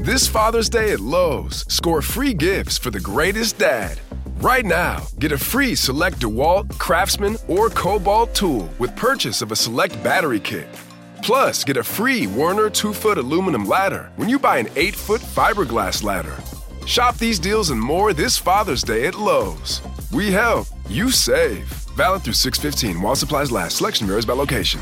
This Father's Day at Lowe's, score free gifts for the greatest dad. Right now, get a free select DeWalt, Craftsman, or Cobalt tool with purchase of a select battery kit. Plus, get a free Werner 2-foot aluminum ladder when you buy an 8-foot fiberglass ladder. Shop these deals and more this Father's Day at Lowe's. We help, you save. Valid through 6/15 while supplies last. Selection varies by location.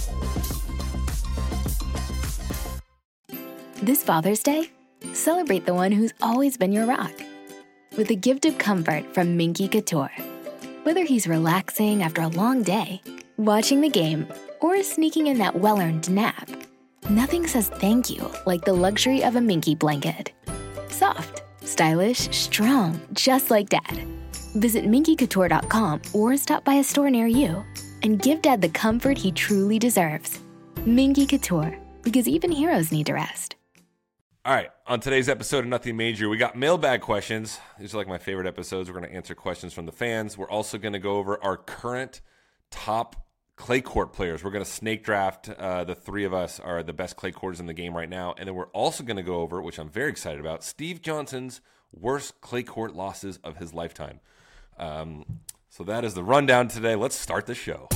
This Father's Day, celebrate the one who's always been your rock with a gift of comfort from Minky Couture. Whether he's relaxing after a long day, watching the game, or sneaking in that well-earned nap, nothing says thank you like the luxury of a Minky blanket. Soft, stylish, strong, just like Dad. Visit minkycouture.com or stop by a store near you and give Dad the comfort he truly deserves. Minky Couture, because even heroes need to rest. All right, on today's episode of Nothing Major, we got mailbag questions. These are like my favorite episodes. We're going to answer questions from the fans. We're also going to go over our current top clay court players. We're going to snake draft. The three of us are the best clay courters in the game right now. And then we're also going to go over, which I'm very excited about, Steve Johnson's worst clay court losses of his lifetime. So that is the rundown today. Let's start the show.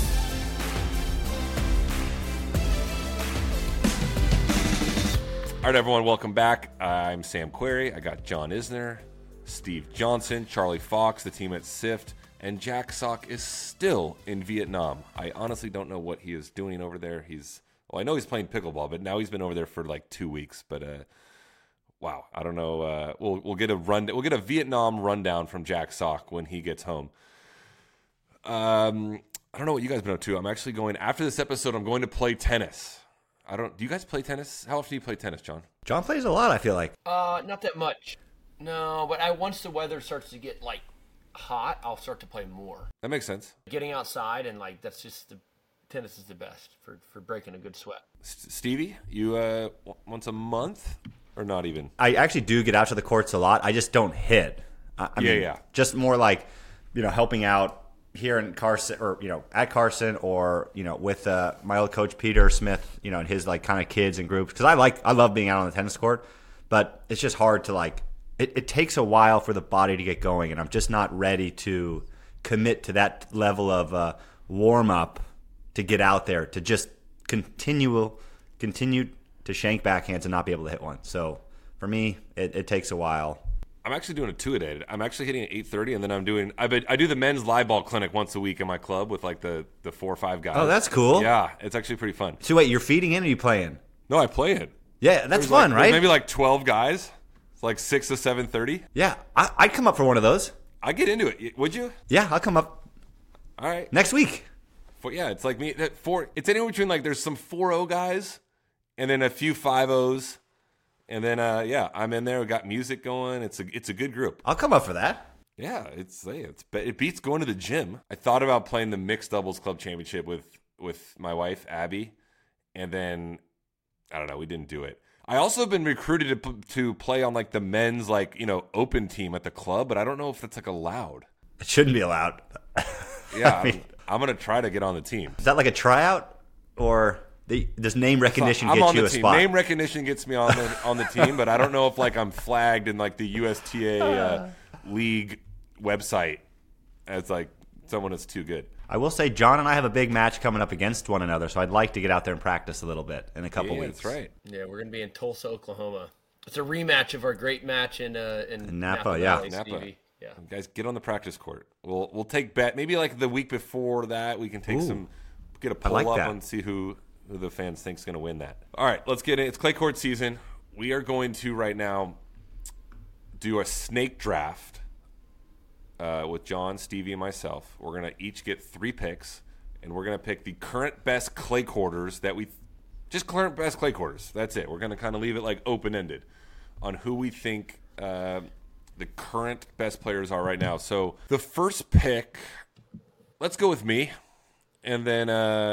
All right, everyone, welcome back. I'm Sam Query. I got John Isner, Steve Johnson, Charlie Fox, the team at SIFT, and Jack Sock is still in Vietnam. I honestly don't know what he is doing over there. I know he's playing pickleball, but now he's been over there for like 2 weeks. But wow, I don't know. We'll get a Vietnam rundown from Jack Sock when he gets home. I don't know what you guys been up to. I'm actually going after this episode. I'm going to play tennis. Do you guys play tennis? How often do you play tennis, John? John plays a lot, I feel like. Not that much. No, but once the weather starts to get like hot, I'll start to play more. That makes sense. Getting outside and like that's just tennis is the best for breaking a good sweat. Stevie, you once a month or not even? I actually do get out to the courts a lot. I just don't hit. I mean, just more like, helping out here in Carson, or at Carson, or with my old coach Peter Smith, and his like kind of kids and groups, because I love being out on the tennis court, but it's just hard to like it takes a while for the body to get going, and I'm just not ready to commit to that level of warm up to get out there to just continue to shank backhands and not be able to hit one. So for me, it takes a while. I'm actually doing a two-a-day. I'm actually hitting at 8:30, and then I do the men's live ball clinic once a week in my club with like the 4 or 5 guys. Oh, that's cool. Yeah, it's actually pretty fun. So wait, you're feeding in or are you playing? No, I play it. Yeah, that's fun, right? Maybe like 12 guys. It's like 6 to 7:30. Yeah, I'd come up for one of those. I get into it. Would you? Yeah, I'll come up. All right. Next week. It's like me. It's anywhere between like there's some 4-0 guys and then a few 5-0s. And then, I'm in there. We got music going. It's a good group. I'll come up for that. Yeah, it beats going to the gym. I thought about playing the mixed doubles club championship with my wife Abby, and then I don't know. We didn't do it. I also have been recruited to play on like the men's open team at the club, but I don't know if that's like allowed. It shouldn't be allowed. Yeah, I'm gonna try to get on the team. Is that like a tryout or? Does name recognition get you a spot? Name recognition gets me on the team, but I don't know if like I'm flagged in like the USTA league website as like someone that's too good. I will say John and I have a big match coming up against one another, so I'd like to get out there and practice a little bit in a couple weeks. That's right. Yeah, we're gonna be in Tulsa, Oklahoma. It's a rematch of our great match in Napa. Valley, Napa. Stevie. Yeah, guys, get on the practice court. We'll take bet maybe like the week before that we can take get a poll up and see who the fans think is going to win that. All right, let's get it. It's clay court season. We are going to right now do a snake draft with John, Stevie, and myself. We're going to each get 3 picks, and we're going to pick the current best clay quarters current best clay quarters. That's it. We're going to kind of leave it like open-ended on who we think the current best players are right now. So the first pick, let's go with me. And then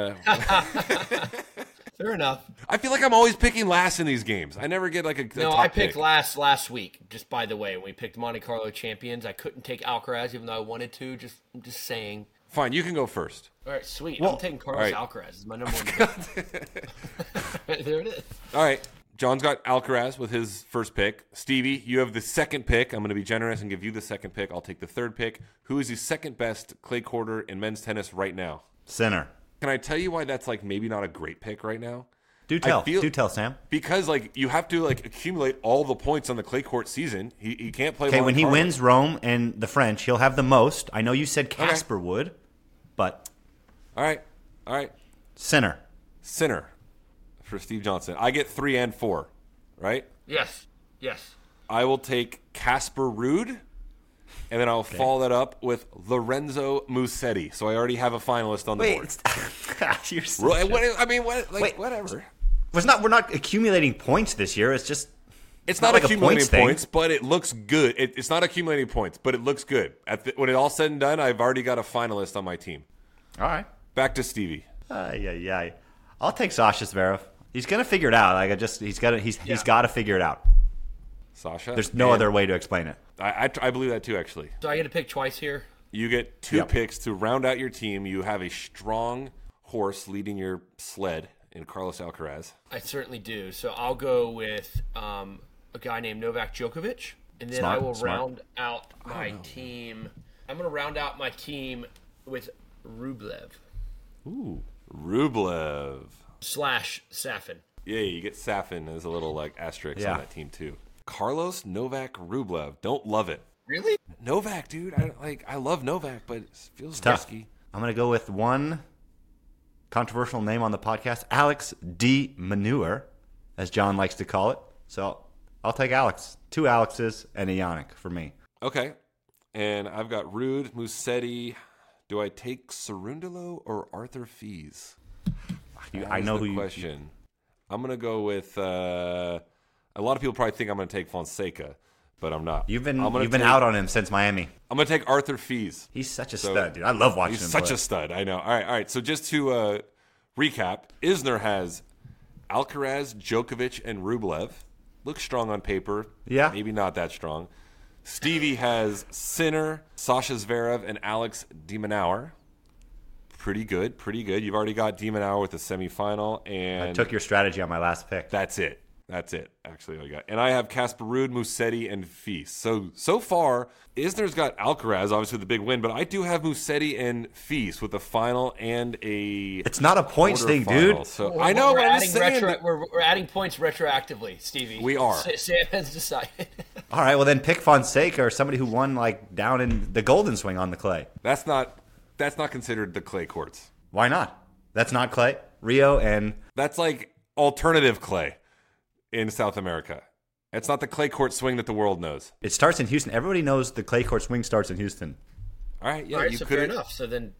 fair enough. I feel like I'm always picking last in these games. I never get like a No, top I picked pick. last week. Just by the way, when we picked Monte Carlo champions, I couldn't take Alcaraz even though I wanted to. I'm just saying. Fine, you can go first. All right, sweet. Well, I'm taking Carlos Alcaraz. It's my number 1 pick. There it is. All right, John's got Alcaraz with his first pick. Stevie, you have the second pick. I'm going to be generous and give you the second pick. I'll take the third pick. Who is the second best clay courter in men's tennis right now? Sinner. Can I tell you why that's like maybe not a great pick right now? Do tell, Sam. Because like you have to like accumulate all the points on the clay court season. He can't play. Okay, when he wins Rome and the French, he'll have the most. I know you said Casper would, but all right. Sinner for Steve Johnson. I get 3 and 4, right? Yes. I will take Casper Ruud, and then I'll follow that up with Lorenzo Musetti. So I already have a finalist on the board. Whatever. We're not accumulating points this year. It's not like accumulating points, but it looks good. It's not accumulating points, but it looks good. When it's all said and done, I've already got a finalist on my team. All right. Back to Stevie. I'll take Sasha Zverev. He's gonna figure it out. He's got to figure it out. Sasha. There's no other way to explain it. I believe that too, actually. So I get to pick twice here. You get 2 picks to round out your team. You have a strong horse leading your sled in Carlos Alcaraz. I certainly do. So I'll go with a guy named Novak Djokovic, and then I will round out my team. I'm going to round out my team with Rublev. Ooh, Rublev / Safin. Yeah, you get Safin as a little like asterisk on that team too. Carlos Novak Rublev. Don't love it. Really? Novak, dude. I love Novak, but it feels risky. I'm going to go with one controversial name on the podcast, Alex de Minaur, as John likes to call it. So I'll take Alex. 2 Alexes and a Yannick for me. Okay. And I've got Ruud, Musetti. Do I take Cerundolo or Arthur Fils? I know who you... question. I'm going to go with... a lot of people probably think I'm going to take Fonseca, but I'm not. You've been out on him since Miami. I'm going to take Arthur Fils. He's such a stud, dude. I love watching him play. He's such a stud. I know. All right. So just to recap, Isner has Alcaraz, Djokovic, and Rublev. Looks strong on paper. Yeah. Maybe not that strong. Stevie has Sinner, Sasha Zverev, and Alex de Minaur. Pretty good. You've already got de Minaur with the semifinal. And I took your strategy on my last pick. That's it. Actually, I got. And I have Casper Ruud, Musetti, and Fils. So far, Isner's got Alcaraz, obviously the big win, but I do have Musetti and Fils with a final and a. It's not a points thing, dude. So I know, but I'm just saying. We're adding points retroactively, Stevie. We are. Sam has decided. All right, well then pick Fonseca or somebody who won like down in the Golden Swing on the clay. That's not considered the clay courts. Why not? That's not clay. Rio and. That's like alternative clay. In South America. It's not the clay court swing that the world knows. It starts in Houston. Everybody knows the clay court swing starts in Houston. All right, yeah. All right, so fair enough. So then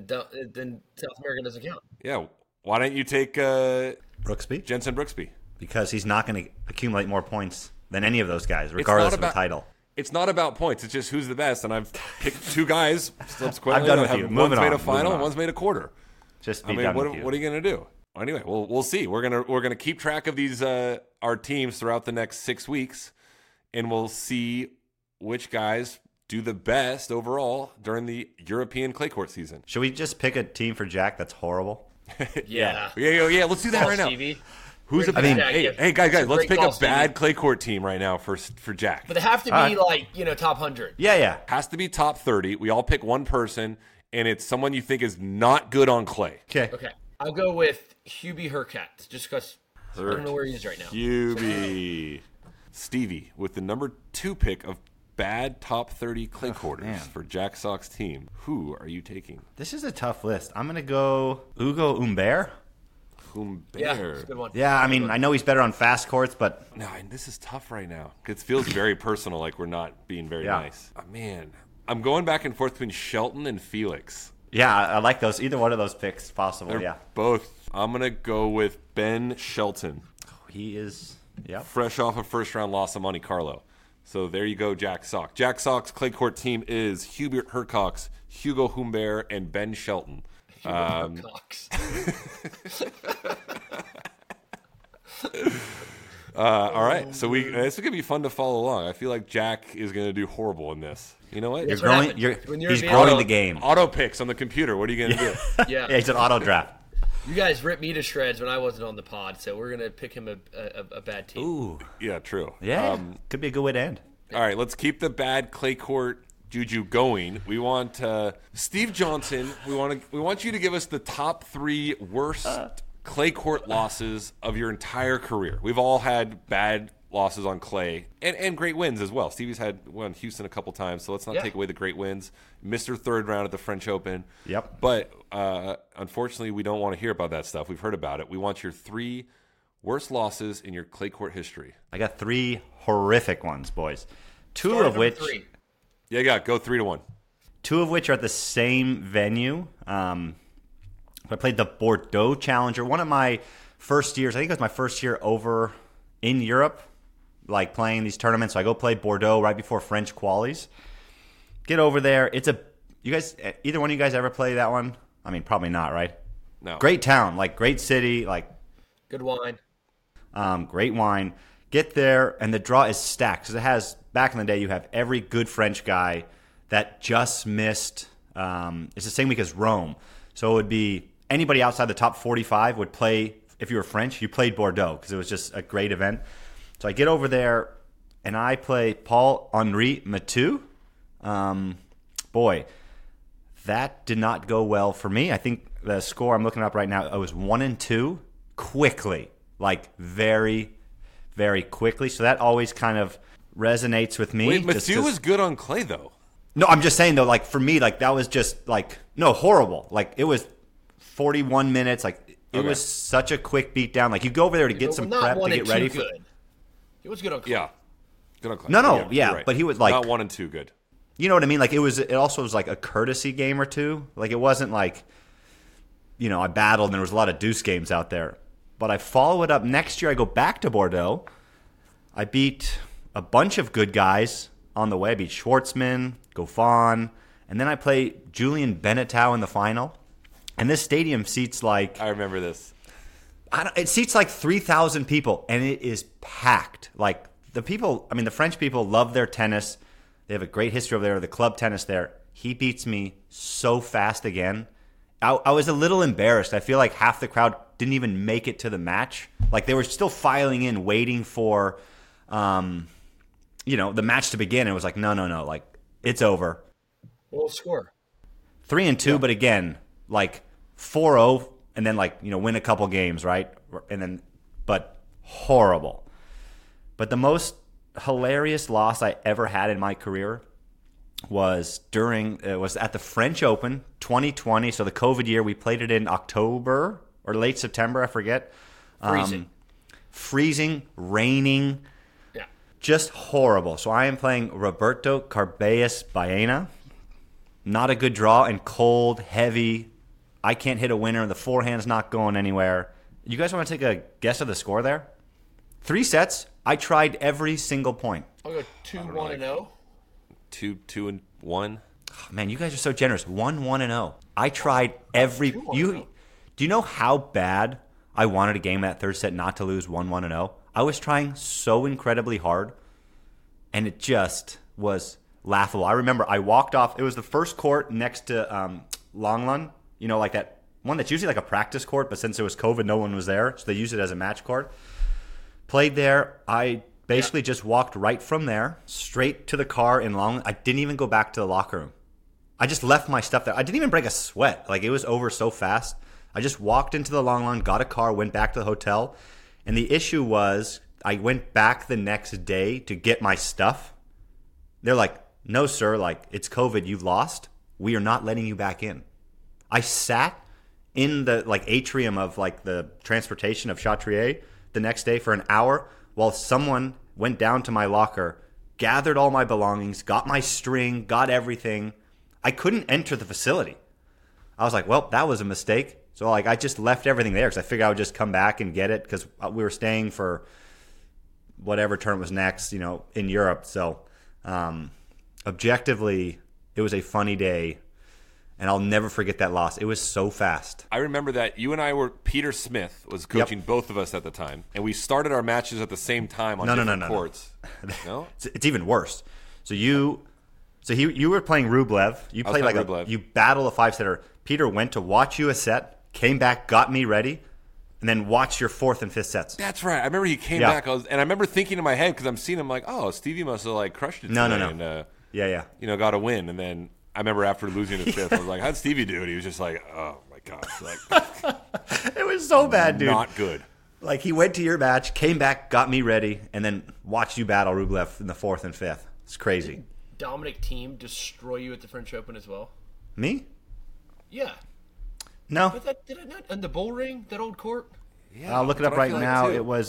South America doesn't count. Yeah. Why don't you take Brooksby? Jensen Brooksby. Because he's not going to accumulate more points than any of those guys, regardless of the title. It's not about points. It's just who's the best. And I've picked 2 guys subsequently. I've done with you. One's made a final, and one's made a quarter. Just what are you going to do? Anyway, we'll see. We're gonna keep track of these our teams throughout the next 6 weeks, and we'll see which guys do the best overall during the European clay court season. Should we just pick a team for Jack that's horrible? Yeah. Let's do that right now. Stevie. Who's hey guys, let's pick a bad clay court team right now for Jack. But they have to be top 100. Yeah. Has to be top 30. We all pick one person, and it's someone you think is not good on clay. Okay. I'll go with Hubie Hurkacz, just because I don't know where he is right now. Hubie. Stevie with the number 2 pick of bad top 30 clay quarters for Jack Sock's team. Who are you taking? This is a tough list. I'm going to go Ugo Humbert. Yeah, that's a good one. Yeah, I mean, I know he's better on fast courts, but... No, this is tough right now. It feels very personal, like we're not being very nice. Oh, man, I'm going back and forth between Shelton and Felix. Yeah, I like those. Either one of those picks possible, Both. I'm going to go with Ben Shelton. He is, fresh off a first-round loss to Monte Carlo. So there you go, Jack Sock. Jack Sock's clay court team is Hubert Hurkacz, Hugo Humbert, and Ben Shelton. Hurkacz. All right, so this is going to be fun to follow along. I feel like Jack is going to do horrible in this. You know what? He's growing the game. Auto picks on the computer. What are you going to do? Yeah, he's an auto draft. You guys ripped me to shreds when I wasn't on the pod, so we're gonna pick him a bad team. Ooh, yeah, true. Yeah, could be a good way to end. All right, let's keep the bad clay court juju going. We want Steve Johnson. We want you to give us the top 3 worst clay court losses of your entire career. We've all had bad losses on clay and great wins as well. Stevie's had won Houston a couple times, so let's not take away the great wins. Mr. Third round at the French Open. Yep. But unfortunately, we don't want to hear about that stuff. We've heard about it. We want your 3 worst losses in your clay court history. I got 3 horrific ones, boys. 2 of which... 3. Yeah, go 3-1. 2 of which are at the same venue. I played the Bordeaux Challenger. One of my first years, I think it was my first year over in Europe, like playing these tournaments. So I go play Bordeaux right before French qualies. Get over there. You guys, either one of you guys ever play that one? I mean, probably not, right? No. Great town, like great city, like good wine. Great wine. Get there, and the draw is stacked. Because it has, back in the day, you have every good French guy that just missed. It's the same week as Rome. So it would be anybody outside the top 45 would play. If you were French, you played Bordeaux because it was just a great event. So I get over there, and I play Paul-Henri Mathieu. Boy, that did not go well for me. I think the score I'm looking up right now, I was 1-2 quickly, like very, very quickly. So that always kind of resonates with me. Wait, Mathieu was good on clay, though. No, I'm just saying, though, like for me, like that was just like, no, horrible. Like it was 41 minutes, like it was such a quick beat down. Like you go over there to get some prep to get ready for. He was good on clay. Yeah, good on clay. No, yeah, right. But he was like not 1-2 good. You know what I mean? Like it also was like a courtesy game or two. Like it wasn't like, I battled and there was a lot of deuce games out there. But I follow it up next year. I go back to Bordeaux. I beat a bunch of good guys on the way. I beat Schwartzman, Goffin, and then I play Julian Benneteau in the final. And this stadium seats like... I remember this. It seats like 3,000 people, and it is packed. Like the French people love their tennis. They have a great history over there, the club tennis there. He beats me so fast again. I was a little embarrassed. I feel like half the crowd didn't even make it to the match. Like they were still filing in, waiting for, the match to begin. And it was like, no. Like it's over. What score? 3-2, yeah. But again, like 4-0, and then win a couple games, right? But horrible. But the most hilarious loss I ever had in my career was at the French Open 2020. So the COVID year, we played it in October or late September, I forget. Freezing, raining, just horrible. So I am playing Roberto Carballes Baena. Not a good draw and cold, heavy. I can't hit a winner. The forehand's not going anywhere. You guys want to take a guess of the score there? 3 sets. I tried every single point. I'll go 2-1-0. 2-1. Oh, man, you guys are so generous. 1-1-0. I tried every. Do you know how bad I wanted a game that third set not to lose 1-1-0? I was trying so incredibly hard, and it just was laughable. I remember I walked off. It was the first court next to Longlan. Like that one that's usually like a practice court, but since it was COVID, no one was there, so they used it as a match court. Played there. I basically just walked right from there straight to the car in Longlan. I didn't even go back to the locker room. I just left my stuff there. I didn't even break a sweat. Like it was over so fast. I just walked into the Longlan, got a car, went back to the hotel. And the issue was I went back the next day to get my stuff. They're like, no, sir, like it's COVID. You've lost. We are not letting you back in. I sat in the atrium of the transportation of Chatrier the next day for an hour while someone went down to my locker, gathered all my belongings, got my string, got everything. I couldn't enter the facility. I was like, well, that was a mistake. So I just left everything there because I figured I would just come back and get it because we were staying for whatever term was next, in Europe. So objectively, it was a funny day. And I'll never forget that loss. It was so fast. I remember that you and I were, Peter Smith was coaching both of us at the time. And we started our matches at the same time on different courts. No? It's even worse. So you were playing Rublev. You played Rublev. You battle a 5-setter. Peter went to watch you a set, came back, got me ready, and then watched your 4th and 5th sets. That's right. I remember he came back. And I remember thinking in my head, because I'm seeing him like, oh, Stevie must have like crushed it today. No. And, yeah. Got a win. And then I remember after losing the 5th, I was like, how'd Stevie do it? He was just like, oh my gosh. Like, it was so bad, dude. Not good. Like, he went to your match, came back, got me ready, and then watched you battle Rublev in the 4th and 5th. It's crazy. Did Dominic Thiem destroy you at the French Open as well? Me? Yeah. No. But did I not? On the bull ring, that old court? Yeah. I'll look it up right now. It was,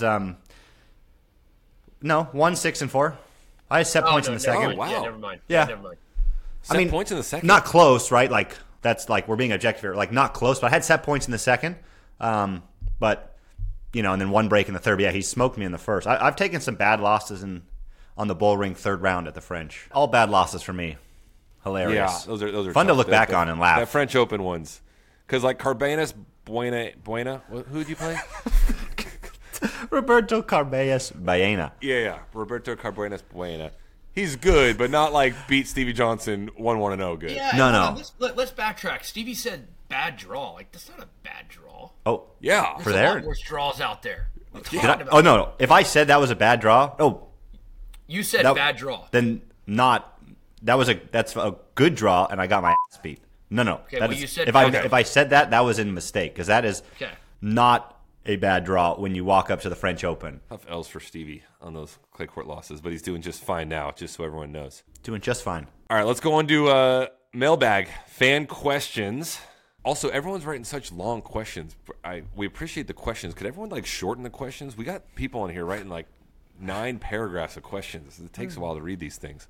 1-6 and 4. I had set points in the second. Oh, wow. Yeah, never mind. Yeah. Never mind. Set points in the second? Not close, right? Like, that's like we're being objective here. Like, not close, but I had set points in the second. But, and then one break in the third. But yeah, he smoked me in the first. I've taken some bad losses on the bull ring third round at the French. All bad losses for me. Hilarious. Yeah, those are fun tough. to look back on and laugh. The French Open ones. Because, like, Carbanez, Buena. Who did you play? Roberto Carbanez Baena. Yeah. Roberto Carbanez Buena. He's good, but not like beat Stevie Johnson 1-1-0 good. Yeah, no. Let's backtrack. Stevie said bad draw. Like, that's not a bad draw. Oh, yeah. There's a lot worse draws out there. No. If I said that was a bad draw, you said bad draw. Then not. That's a good draw, and I got my ass beat. No. Okay, you said if I said that was a mistake, because that is not a bad draw when you walk up to the French Open. Tough L's for Stevie on those clay court losses, but he's doing just fine now, just so everyone knows. Doing just fine. All right, let's go on to mailbag fan questions. Also, everyone's writing such long questions. We appreciate the questions. Could everyone like shorten the questions? We got people on here writing like 9 paragraphs of questions. It takes a while to read these things.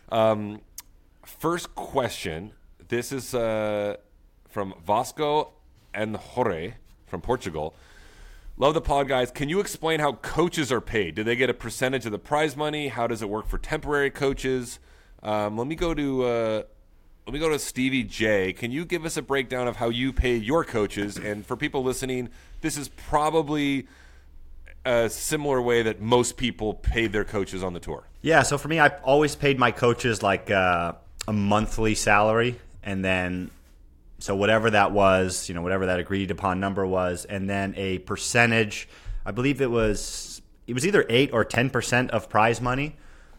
First question. This is from Vasco and Jorge from Portugal. Love the pod, guys. Can you explain how coaches are paid? Do they get a percentage of the prize money? How does it work for temporary coaches? Let me go to Stevie J. Can you give us a breakdown of how you pay your coaches? And for people listening, this is probably a similar way that most people pay their coaches on the tour. Yeah, so for me, I've always paid my coaches like a monthly salary, and then so whatever that was, whatever that agreed upon number was, and then a percentage. I believe it was either 8 or 10% of prize money.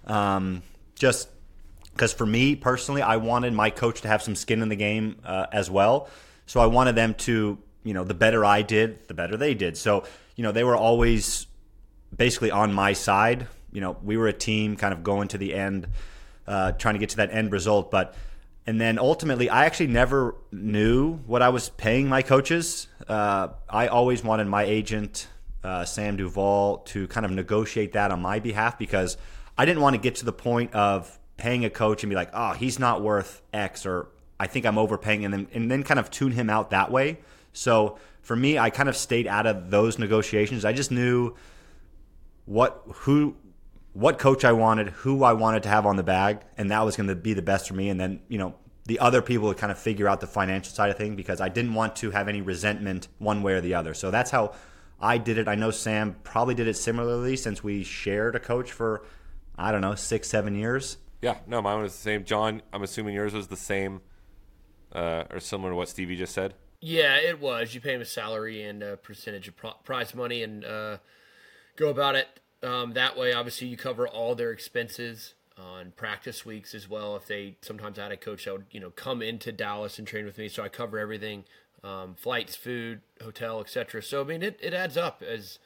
Just because for me personally, I wanted my coach to have some skin in the game as well. So I wanted them to, the better I did, the better they did. So, they were always basically on my side. We were a team kind of going to the end, trying to get to that end result. And then ultimately, I actually never knew what I was paying my coaches. I always wanted my agent, Sam Duval, to kind of negotiate that on my behalf, because I didn't want to get to the point of paying a coach and be like, oh, he's not worth X, or I think I'm overpaying, and then kind of tune him out that way. So for me, I kind of stayed out of those negotiations. I just knew what coach I wanted, who I wanted to have on the bag, and that was going to be the best for me. And then, the other people would kind of figure out the financial side of things, because I didn't want to have any resentment one way or the other. So that's how I did it. I know Sam probably did it similarly, since we shared a coach for, 6-7 years. Yeah, no, mine was the same. John, I'm assuming yours was the same or similar to what Stevie just said? Yeah, it was. You pay him a salary and a percentage of prize money, and go about it that way. Obviously, you cover all their expenses on practice weeks as well. If they sometimes had a coach that would come into Dallas and train with me, so I cover everything, flights, food, hotel, etc. So I mean, it adds up as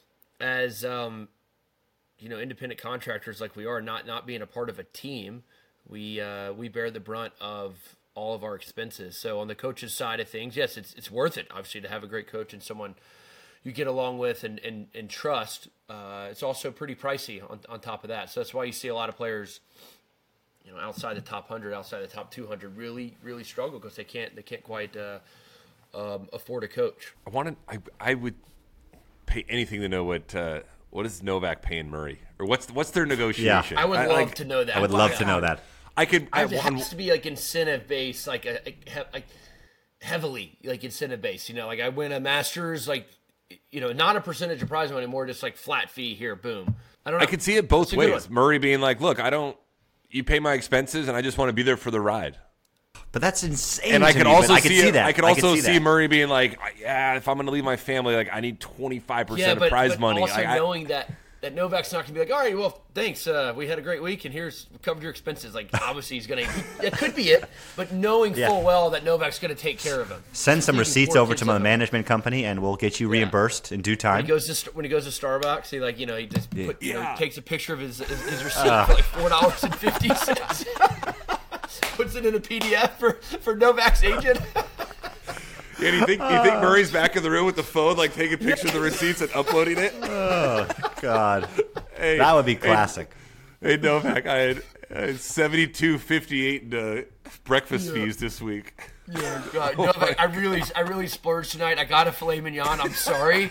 independent contractors like we are, not being a part of a team. We bear the brunt of all of our expenses. So on the coach's side of things, yes, it's worth it, obviously, to have a great coach and someone you get along with and trust. It's also pretty pricey on top of that. So that's why you see a lot of players, outside the top 100, outside the top 200, really, really struggle, because they can't quite afford a coach. I would pay anything to know what is Novak paying Murray, or what's their negotiation? Yeah. I would love to know that. I would love to know that. It has to be like incentive based, like heavily like incentive based. Like I win a Masters, like not a percentage of prize money, more just like flat fee here, boom. I don't know. I could see it both ways. Murray being like, look, you pay my expenses, and I just want to be there for the ride. But that's insane. And I could also see that. I could also see Murray being like, yeah, if I'm going to leave my family, like I need 25% of prize money. Also knowing that Novak's not going to be like, all right, well, thanks. We had a great week, and we covered your expenses. Like, obviously, he's going to. It could be it, but knowing full well that Novak's going to take care of him. Send some receipts over to my management company, and we'll get you reimbursed in due time. When he goes to Starbucks, he just takes a picture of his receipt for like $4.50. Puts it in a PDF for Novak's agent. Yeah, do you think Murray's back in the room with the phone, like taking pictures of the receipts and uploading it? Oh God, that would be classic. Hey Novak, I had $72.58 in breakfast fees this week. Yeah, God, Novak, I really splurged tonight. I got a filet mignon. I'm sorry.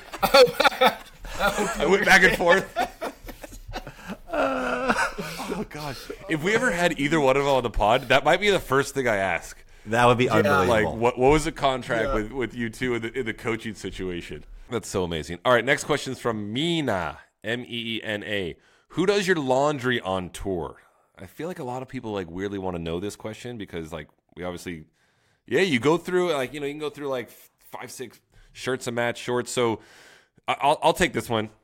I went back and forth. Oh gosh, if we ever had either one of them on the pod, that might be the first thing I ask. That would be unbelievable. Like, what was the contract with you two in the coaching situation? That's so amazing. All right, next question is from Meena, Meena. Who does your laundry on tour? I feel like a lot of people like weirdly want to know this question because like we obviously, you go through like you can go through like 5-6 shirts a match shorts. So I'll take this one.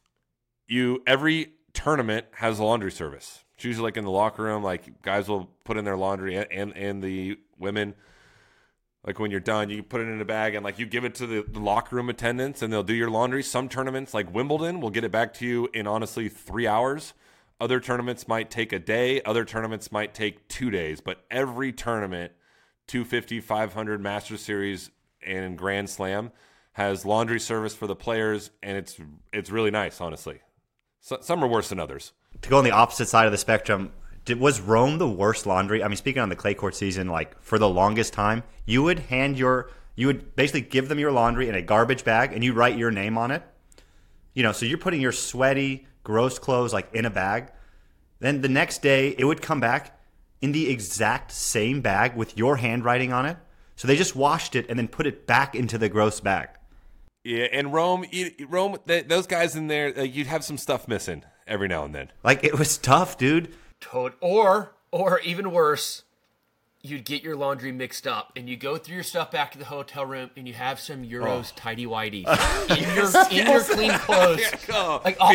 Every tournament has a laundry service. It's usually like in the locker room, like guys will put in their laundry and the women, like when you're done, you put it in a bag and like you give it to the locker room attendants and they'll do your laundry. Some tournaments like Wimbledon will get it back to you in honestly 3 hours. Other tournaments might take a day. Other tournaments might take 2 days, but every tournament, 250, 500, Master Series and Grand Slam has laundry service for the players. And it's really nice, honestly. Some are worse than others. To go on the opposite side of the spectrum, was Rome the worst laundry? I mean, speaking on the clay court season, like for the longest time, you would basically give them your laundry in a garbage bag and you write your name on it. So you're putting your sweaty, gross clothes like in a bag. Then the next day it would come back in the exact same bag with your handwriting on it. So they just washed it and then put it back into the gross bag. Yeah, and Rome, those guys in there, you'd have some stuff missing every now and then. Like, it was tough, dude. Or even worse, you'd get your laundry mixed up, and you go through your stuff back to the hotel room, and you have some Euros tidy whities in your clean clothes. Like all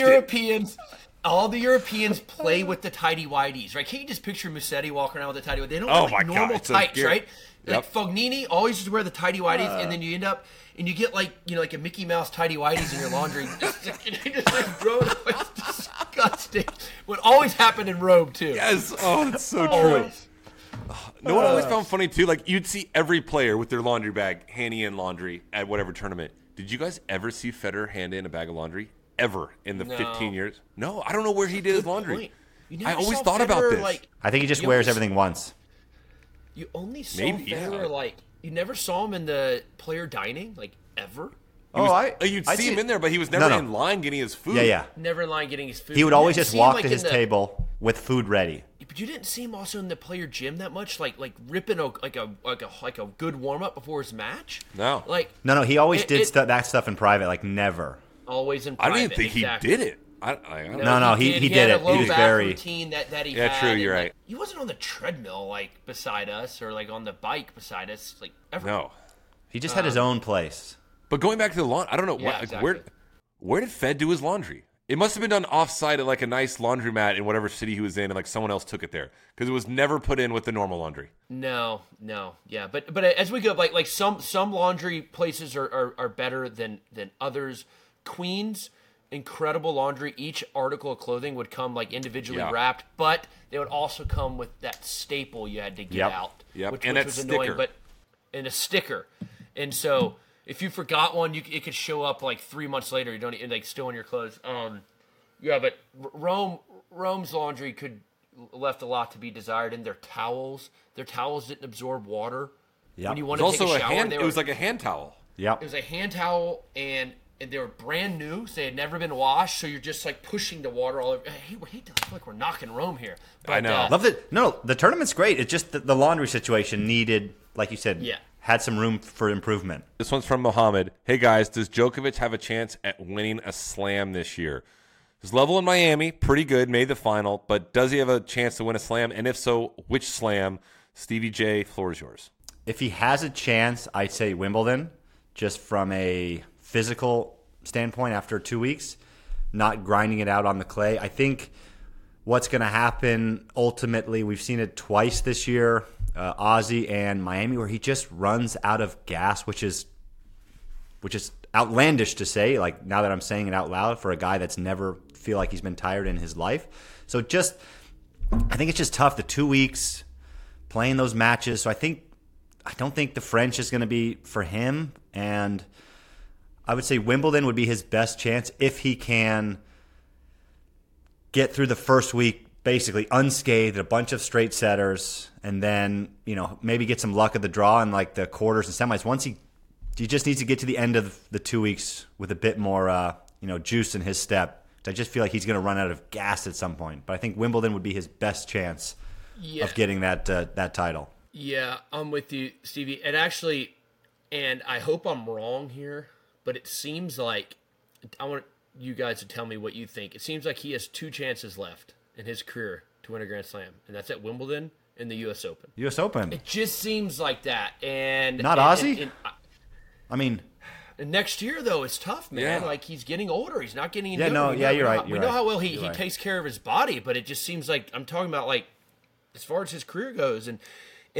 the Europeans play with the tidy whities, right? Can't you just picture Musetti walking around with the tidy whities? They don't wear normal tights, right? Like Fognini always just wear the tidy whities, and then you end up and you get like a Mickey Mouse tidy whities in your laundry. Just like thrown away. It's disgusting. Would always happen in Rome too. Yes. Oh, that's so true. No one always found funny too. Like you'd see every player with their laundry bag handing in laundry at whatever tournament. Did you guys ever see Federer hand in a bag of laundry ever in the 15 years? No, I don't know where he did his laundry. I always thought about this. I think he just wears everything once. You only saw Federer you never saw him in the player dining ever. You'd see him in there, but he was never in line getting his food. Yeah. Never in line getting his food. He would always just walk to his table with food ready. But you didn't see him also in the player gym that much, like ripping a good warm up before his match. No, no. He always did that stuff in private, never. Always in private. I didn't think he did it. No, he did it. He was very routine that he had. Yeah, true. You're right. He wasn't on the treadmill beside us or on the bike beside us ever. No, he just had his own place. But going back to the laundry, I don't know where did Fed do his laundry? It must have been done off-site at a nice laundromat in whatever city he was in, and someone else took it there because it was never put in with the normal laundry. No, yeah, but as we go, some laundry places are better than others. Queens, incredible laundry. Each article of clothing would come individually wrapped, but they would also come with that staple you had to get out, which was annoying. And a sticker, and so. If you forgot one, it could show up 3 months later. You don't still in your clothes. But Rome's laundry left a lot to be desired. And their towels didn't absorb water. Yeah, when you wanted to take a shower, it was like a hand towel. Yeah, it was a hand towel, and they were brand new, so they had never been washed. So you're just pushing the water all over. I hate to feel like we're knocking Rome here. But, I know. Love it. No, the tournament's great. It's just the laundry situation needed, like you said. Yeah. Had some room for improvement. This one's from Mohammed. Hey, guys, does Djokovic have a chance at winning a slam this year? His level in Miami, pretty good, made the final, but does he have a chance to win a slam? And if so, which slam? Stevie J, floor is yours. If he has a chance, I'd say Wimbledon, just from a physical standpoint after 2 weeks, not grinding it out on the clay. I think what's going to happen ultimately, we've seen it twice this year, Aussie and Miami, where he just runs out of gas, which is outlandish to say, like now that I'm saying it out loud, for a guy that's never feel like he's been tired in his life. So I think it's just tough, the 2 weeks playing those matches. So I don't think the French is going to be for him, and I would say Wimbledon would be his best chance if he can get through the first week basically unscathed, a bunch of straight setters, and then, maybe get some luck of the draw in like the quarters and semis. Once he just needs to get to the end of the 2 weeks with a bit more juice in his step. I just feel like he's going to run out of gas at some point. But I think Wimbledon would be his best chance of getting that title. Yeah, I'm with you, Stevie. And I hope I'm wrong here, but it seems like, I want you guys to tell me what you think. It seems like he has 2 chances left in his career to win a Grand Slam, and that's at Wimbledon and the U.S. Open. U.S. Open. It just seems like that. And not Aussie? Next year, though, it's tough, man. Yeah. Like, he's getting older. He's not getting any younger. You're right. We know how well he takes care of his body, but it just seems like, I'm talking about, like, as far as his career goes, and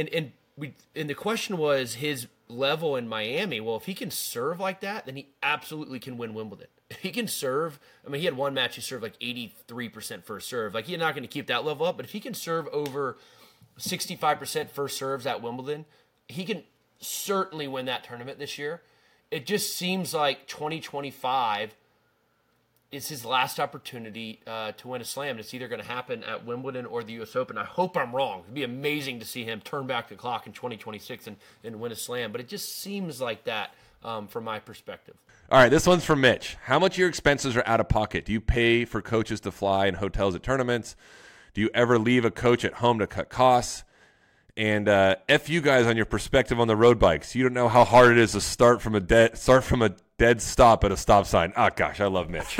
the question was his level in Miami. Well, if he can serve like that, then he absolutely can win Wimbledon. If he can serve, he had one match he served like 83% first serve. Like, he's not going to keep that level up, but if he can serve over 65% first serves at Wimbledon, he can certainly win that tournament this year. It just seems like 2025 is his last opportunity to win a slam. It's either going to happen at Wimbledon or the U.S. Open. I hope I'm wrong. It'd be amazing to see him turn back the clock in 2026 and win a slam. But it just seems like that from my perspective. All right, this one's from Mitch. How much of your expenses are out of pocket? Do you pay for coaches to fly and hotels at tournaments? Do you ever leave a coach at home to cut costs? And F you guys on your perspective on the road bikes. You don't know how hard it is to start from a dead stop at a stop sign. Oh, gosh, I love Mitch.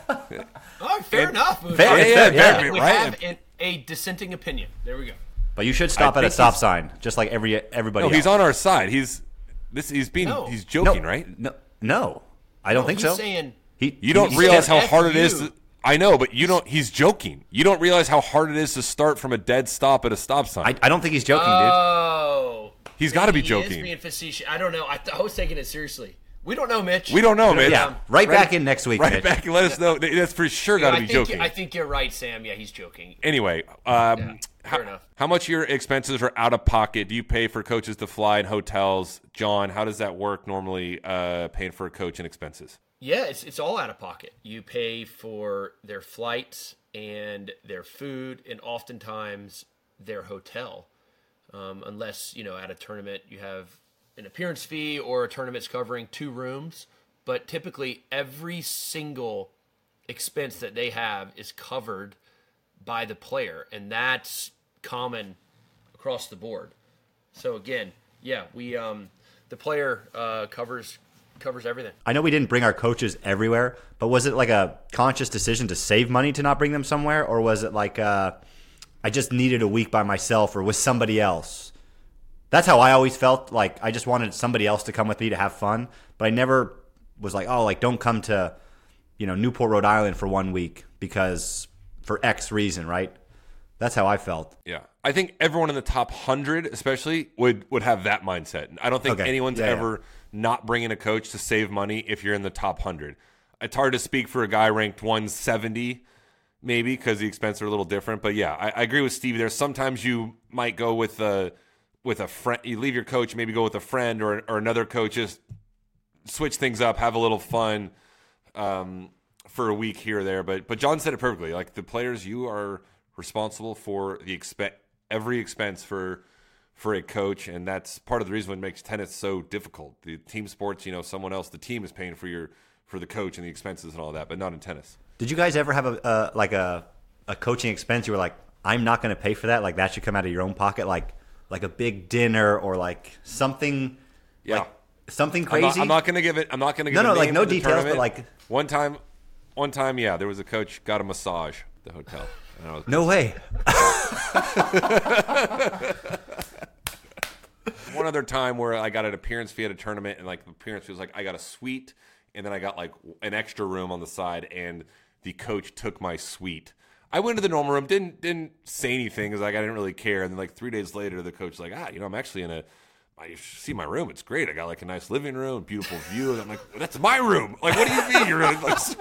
Fair enough. Fair, we have a dissenting opinion. There we go. But you should stop at a stop sign, just like everybody else. He's on our side. He's joking, right? No, I don't think he's so. Saying you don't realize how hard it is. I know, but you don't. He's joking. You don't realize how hard it is to start from a dead stop at a stop sign. I don't think he's joking, dude. He's got to be joking. He is being facetious. I don't know. I was taking it seriously. We don't know, Mitch. We don't know, Mitch. Yeah, right back in next week, Right Mitch. back and let us know. That's for sure got to be joking. I think you're right, Sam. Yeah, he's joking. Anyway, fair enough. How much of your expenses are out of pocket? Do you pay for coaches to fly and hotels? John, how does that work normally, paying for a coach and expenses? Yeah, it's all out of pocket. You pay for their flights and their food and oftentimes their hotel. Unless, at a tournament you have an appearance fee or a tournament's covering 2 rooms. But typically every single expense that they have is covered by the player. And that's common across the board. So again, we the player covers everything. I know we didn't bring our coaches everywhere, but was it like a conscious decision to save money to not bring them somewhere? Or was it like I just needed a week by myself or with somebody else? That's how I always felt. Like I just wanted somebody else to come with me to have fun. But I never was like, don't come to, Newport, Rhode Island for 1 week because for X reason, right? That's how I felt. Yeah. I think everyone in the top 100 especially would have that mindset. I don't think anyone's ever not bringing a coach to save money if you're in the top 100. It's hard to speak for a guy ranked 170 maybe because the expenses are a little different. But, yeah, I agree with Stevie there. Sometimes you might go with a friend. You leave your coach, maybe go with a friend or another coach, just switch things up, have a little fun for a week here or there. But John said it perfectly. Like the players, you are responsible for every expense for a coach, and that's part of the reason what makes tennis so difficult. The team sports, someone else, the team is paying for the coach and the expenses and all that, but not in tennis. Did you guys ever have a coaching expense you were like, I'm not going to pay for that? Like that should come out of your own pocket, like a big dinner or like something, like something crazy. I'm not going to give it. No, like no details, but like one time, yeah, there was a coach got a massage at the hotel. No way. one other time where I got an appearance fee at a tournament, and like the appearance fee was like I got a suite, and then I got like an extra room on the side, and the coach took my suite. I went to the normal room, didn't say anything because like I didn't really care, and then like 3 days later, the coach was like, I'm actually in a. You see my room. It's great. I got like a nice living room, beautiful view. And I'm like, that's my room. Like, what do you mean you're in like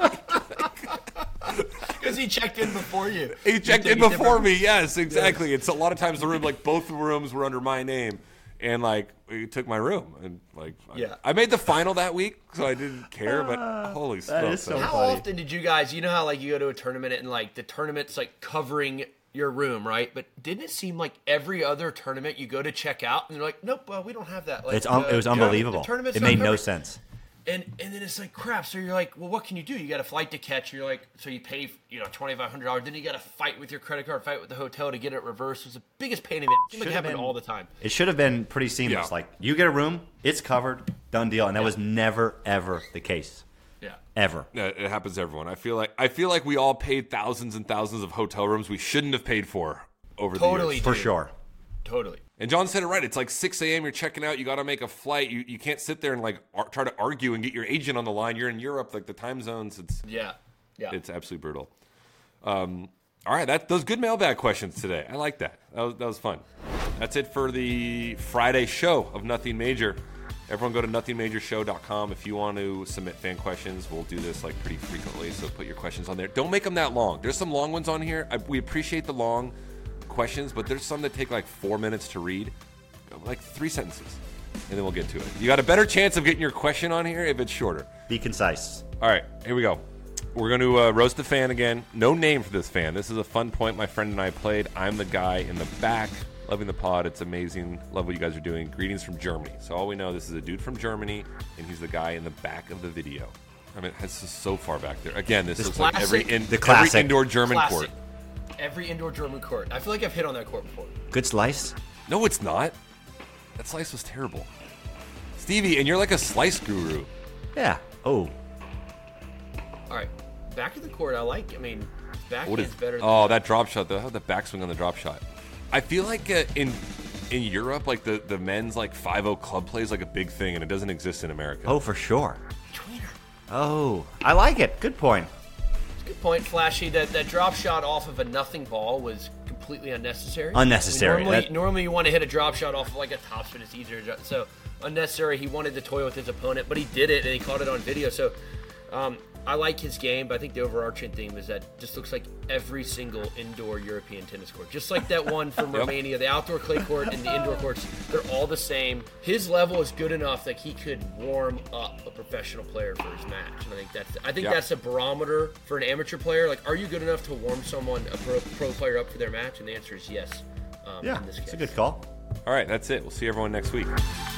because he checked in before you. He checked in before me. Yes, exactly. It's a lot of times the room, like both rooms were under my name, and like he took my room, and like I made the final that week, so I didn't care. But holy smokes! So how often did you guys? You know how like you go to a tournament and like the tournament's like covering your room, right? But didn't it seem like every other tournament you go to check out and they're like, nope, we don't have that. Like, it was unbelievable. It made no sense. And then it's like crap. So you're like, well, what can you do? You got a flight to catch. You're like, so you pay $2,500. Then you got to fight with your credit card, fight with the hotel to get it reversed. It was the biggest pain in the ass. It happened all the time. It should have been pretty seamless. Yeah. Like you get a room, it's covered, done deal, and that was never ever the case. Yeah. Ever. It happens to everyone. I feel like we all paid thousands and thousands of hotel rooms we shouldn't have paid for over the years. For sure. Totally. And John said it right. It's like 6 a.m. You're checking out. You got to make a flight. You can't sit there and like try to argue and get your agent on the line. You're in Europe, like the time zones. It's absolutely brutal. All right, those good mailbag questions today. I like that. That was fun. That's it for the Friday show of Nothing Major. Everyone go to nothingmajorshow.com if you want to submit fan questions. We'll do this like pretty frequently, so put your questions on there. Don't make them that long. There's some long ones on here. We appreciate the long questions, but there's some that take like 4 minutes to read, like 3 sentences, and then we'll get to it. You got a better chance of getting your question on here if it's shorter. Be concise. All right, here we go. We're going to roast a fan again. No name for this fan. This is a fun point my friend and I played. I'm the guy in the back. Loving the pod. It's amazing. Love what you guys are doing. Greetings from Germany. So all we know, this is a dude from Germany, and he's the guy in the back of the video. I mean, it's just so far back there. Again, this looks like every indoor German court. Every indoor German court. I feel like I've hit on that court before. Good slice? No, it's not. That slice was terrible. Stevie, and you're like a slice guru. Yeah. Oh. All right. Back of the court, backhand's better than that drop shot, though. How the backswing on the drop shot? I feel like in Europe, like the men's like 5-0 club play is like a big thing, and it doesn't exist in America. Oh, for sure. Tweener. Oh, I like it. Good point. It's a good point, Flashy. That drop shot off of a nothing ball was completely unnecessary. Normally you want to hit a drop shot off of like a topspin. It's easier. So unnecessary. He wanted to toy with his opponent, but he did it, and he caught it on video. So I like his game, but I think the overarching theme is that just looks like every single indoor European tennis court. Just like that one from Romania, the outdoor clay court and the indoor courts, they're all the same. His level is good enough that he could warm up a professional player for his match. And I think that's a barometer for an amateur player. Like, are you good enough to warm a pro player up for their match? And the answer is yes. In this case. It's a good call. All right, that's it. We'll see everyone next week.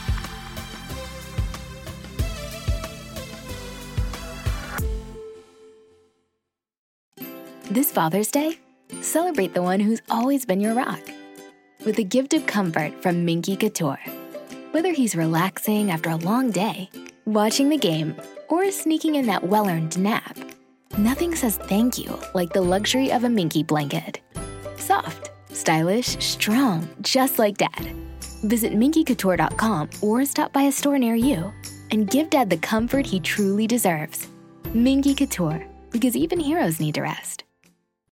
This Father's Day, celebrate the one who's always been your rock with a gift of comfort from Minky Couture. Whether he's relaxing after a long day, watching the game, or sneaking in that well-earned nap, nothing says thank you like the luxury of a Minky blanket. Soft, stylish, strong, just like Dad. Visit minkycouture.com or stop by a store near you and give Dad the comfort he truly deserves. Minky Couture, because even heroes need to rest.